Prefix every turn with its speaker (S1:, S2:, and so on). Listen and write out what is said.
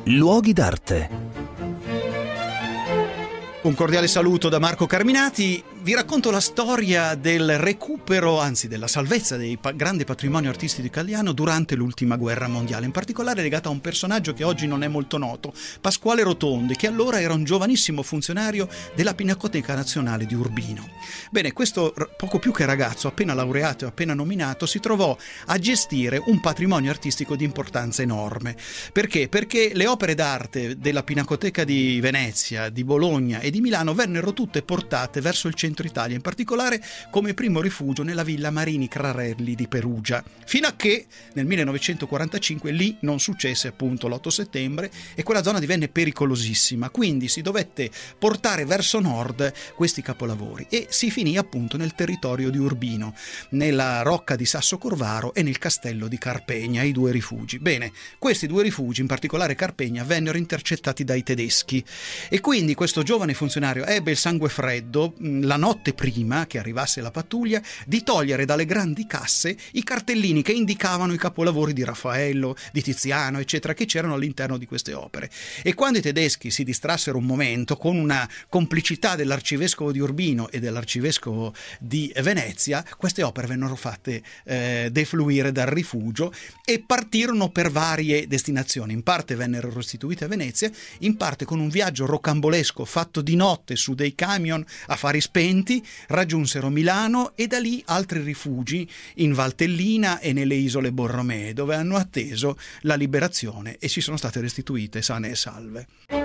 S1: Luoghi d'arte.
S2: Un cordiale saluto da Marco Carminati. Vi racconto la storia del recupero, anzi della salvezza del grande patrimonio artistico italiano durante l'ultima guerra mondiale, in particolare legata a un personaggio che oggi non è molto noto, Pasquale Rotondi, che allora era un giovanissimo funzionario della Pinacoteca Nazionale di Urbino. Bene, questo poco più che ragazzo, appena laureato e appena nominato, si trovò a gestire un patrimonio artistico di importanza enorme. Perché? Perché le opere d'arte della Pinacoteca di Venezia, di Bologna e di Milano vennero tutte portate verso il centro Italia, in particolare come primo rifugio nella Villa Marini Crarelli di Perugia, fino a che nel 1945 lì non successe appunto l'8 settembre e quella zona divenne pericolosissima, quindi si dovette portare verso nord questi capolavori e si finì appunto nel territorio di Urbino, nella rocca di Sasso Corvaro e nel castello di Carpegna, i due rifugi. Bene, questi due rifugi, in particolare Carpegna, vennero intercettati dai tedeschi e quindi questo giovane funzionario ebbe il sangue freddo la notte prima che arrivasse la pattuglia di togliere dalle grandi casse i cartellini che indicavano i capolavori di Raffaello, di Tiziano, eccetera, che c'erano all'interno di queste opere. E quando i tedeschi si distrassero un momento con una complicità dell'arcivescovo di Urbino e dell'arcivescovo di Venezia, queste opere vennero fatte defluire dal rifugio e partirono per varie destinazioni. In parte vennero restituite a Venezia, in parte con un viaggio rocambolesco fatto di notte su dei camion a fari spenti raggiunsero Milano e da lì altri rifugi in Valtellina e nelle isole Borromee, dove hanno atteso la liberazione e ci sono state restituite sane e salve.